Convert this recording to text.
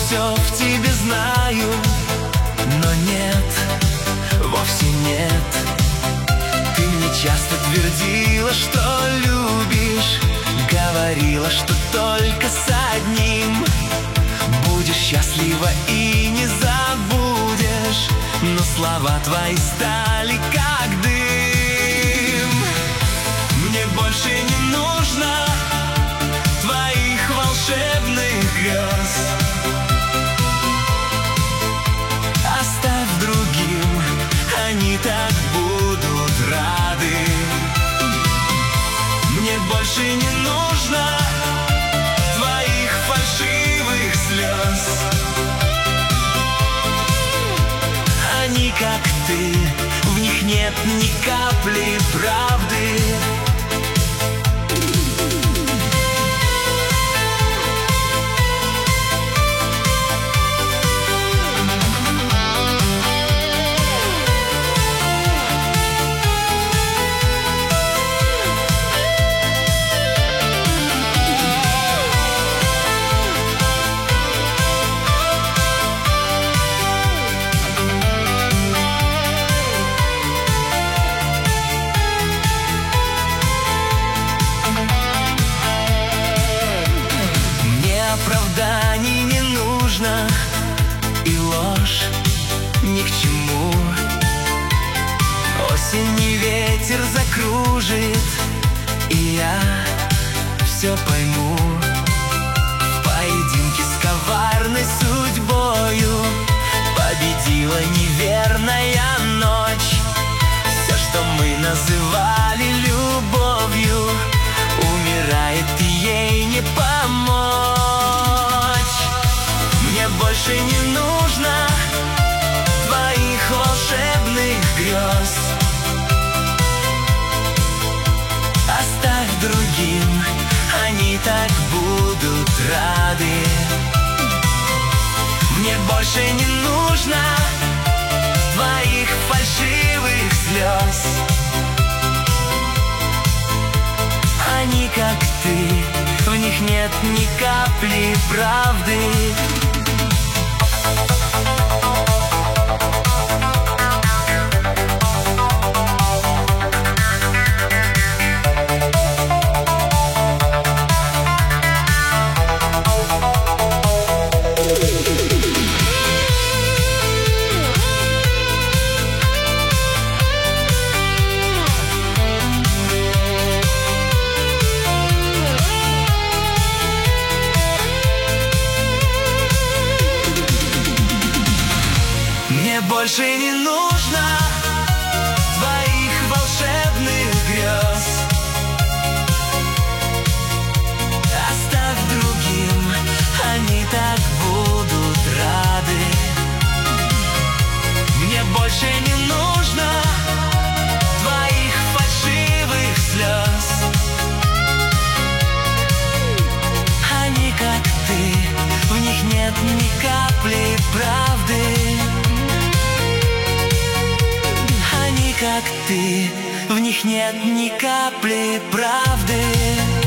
все в тебе знаю, но нет, вовсе нет. Ты мне часто твердила, что любишь, говорила, что только с одним будешь счастлива и не забудешь, но слова твои стали как дым. Мне больше не нужно твоих волшебных грез, оставь другим, они так будут рады. Мне больше не нужно твоих фальшивых слез, они как ты, в них нет ни капли правды. Оправданий не нужно, и ложь ни к чему. Осенний ветер закружит, и я все пойму. В поединке с коварной судьбою победила неверная ночь. Все, что мы называли любовью, умирает, и ей не помочь. Мне больше не нужно твоих волшебных грез, оставь другим, они так будут рады. Мне больше не нужно твоих фальшивых слез, они как ты, в них нет ни капли правды. Мне больше не нужно твоих волшебных грез, оставь другим, они так будут рады. Мне больше не нужно твоих фальшивых слез, они как ты, в них нет ни капли правды. Как ты, в них нет ни капли правды.